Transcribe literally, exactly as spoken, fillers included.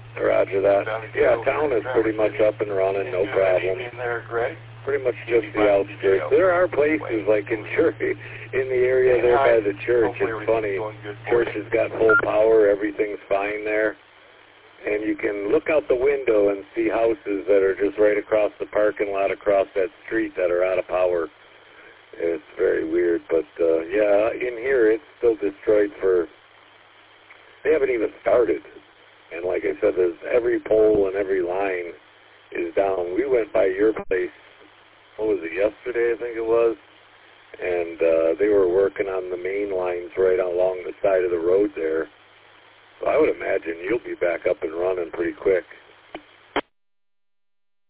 Roger that. Yeah, town is pretty much up and running, no problem. Pretty much just the outskirts. There are places like in church, in the area there by the church. It's funny. Church has got full power. Everything's fine there. And you can look out the window and see houses that are just right across the parking lot across that street that are out of power. It's very weird. But, uh, yeah, in here it's still destroyed for... They haven't even started. And like I said, there's every pole and every line is down. We went by your place, what was it, yesterday I think it was, and uh, they were working on the main lines right along the side of the road there. So I would imagine you'll be back up and running pretty quick.